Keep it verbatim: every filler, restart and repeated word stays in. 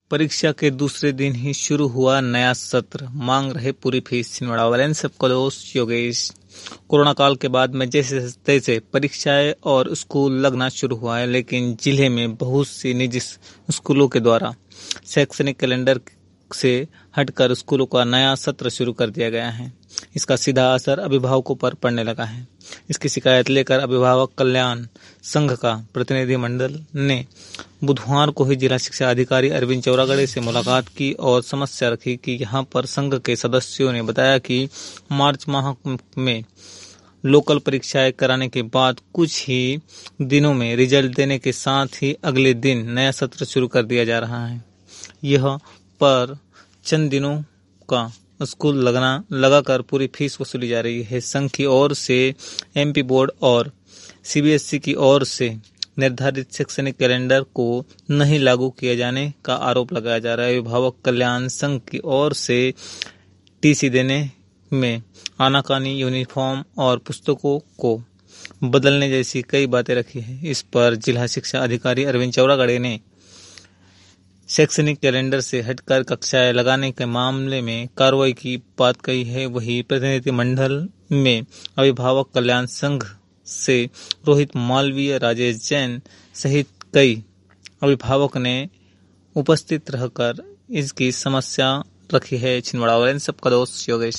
परीक्षा के दूसरे दिन ही शुरू हुआ नया सत्र, मांग रहे पूरी फीस। छिंदवाड़ा वाले सबका दोस्त योगेश। कोरोना काल के बाद में जैसे तैसे परीक्षाएं और स्कूल लगना शुरू हुआ है, लेकिन जिले में बहुत सी निजी स्कूलों के द्वारा शैक्षणिक कैलेंडर से हटकर स्कूलों का नया सत्र शुरू कर दिया गया है। इसका सीधा असर अभिभावकों पर पड़ने लगा है। इसकी शिकायत लेकर अभिभावक कल्याण संघ का प्रतिनिधिमंडल ने बुधवार को ही जिला शिक्षा अधिकारी अरविंद चौरागड़े से मुलाकात की और समस्या रखी कि यहां पर संघ के सदस्यों ने बताया कि मार्च माह में लोकल परीक्षाएं कराने के बाद कुछ ही दिनों में रिजल्ट देने के साथ ही अगले दिन नया सत्र शुरू कर दिया जा रहा है। यह पर चंद दिनों का स्कूल लगना लगाकर पूरी फीस वसूली जा रही है। संघ की ओर से एमपी बोर्ड और सीबीएसई की ओर से निर्धारित शैक्षणिक कैलेंडर को नहीं लागू किए जाने का आरोप लगाया जा रहा है। अभिभावक कल्याण संघ की ओर से टीसी देने में आनाकानी, यूनिफॉर्म और पुस्तकों को बदलने जैसी कई बातें रखी है। इस पर जिला शिक्षा अधिकारी अरविंद चौरागड़े ने शैक्षणिक कैलेंडर से हटकर कक्षाएं लगाने के मामले में कार्रवाई की बात कही है। वही प्रतिनिधिमंडल में अभिभावक कल्याण संघ से रोहित मालवीय, राजेश जैन सहित कई अभिभावक ने उपस्थित रहकर इसकी समस्या रखी है। छिंदवाड़ा वाले सबका दोस्त योगेश।